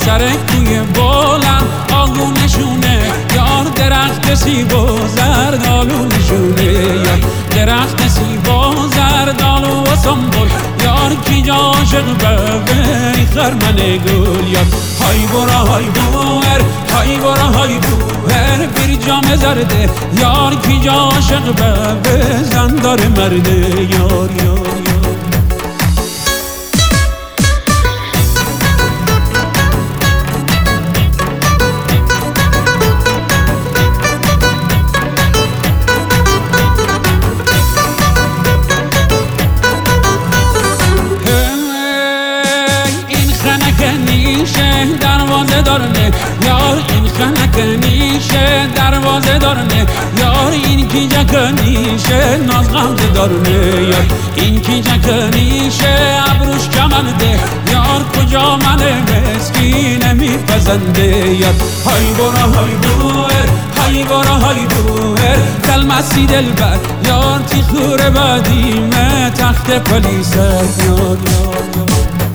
سر کوی بلند آگونشونه یار درخت سیب و زردالو نشونه یار درخت سیب و زردالو و سنبول یار کی جا عاشق ببری خرمن گل یار های برا های بوهر های برا های بوهر بیر جام زرده یار کی جا عاشق ببر زندار مرده یار یار دروازه دارنه یار این خنک نیشه دروازه دارنه یار این کی جکنیشه ناز غمزه دارنه یار این کی جکنیشه ابروش کمنده یار کجا من مسکین میپسنده یار های برا های بوهر های برا های بوهر دلمسی دلبر یار تی خور بدیمه تخت پلیسه یار یار یار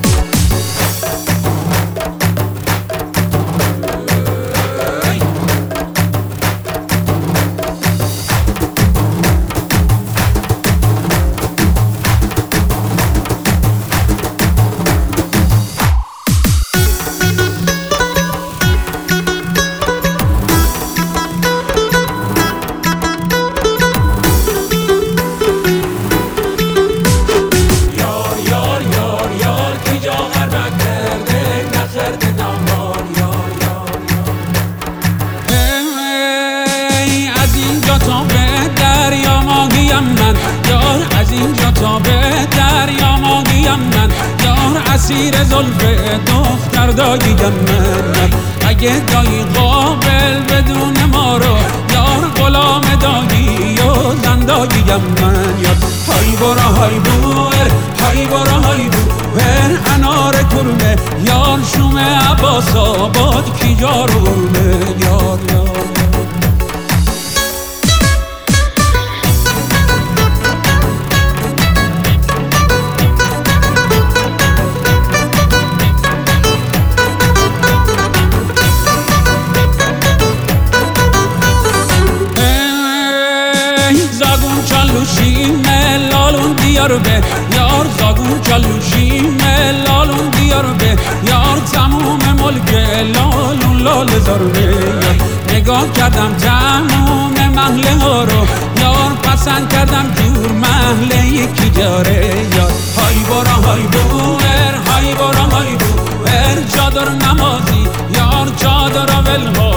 اسیر زلف دختر داییم من اگه دایی قابل بدون ما رو یار غلام دایی و زنداییم من یار های برا های بوهر های برا های بوهر انار کرمه یار شوم عباس آباد کی جا رو یار یار زاگون چالوشی ملالون دیار به یار زاگون چالوشی ملالون دیار به یار تموم ملک لالون لال زاره نگاه کردم تموم محله ها رو یار پسند کردم جور محله یکی جاره یار های برا های بوهر های برا های بوهر چادر نمازی یار چادر ولها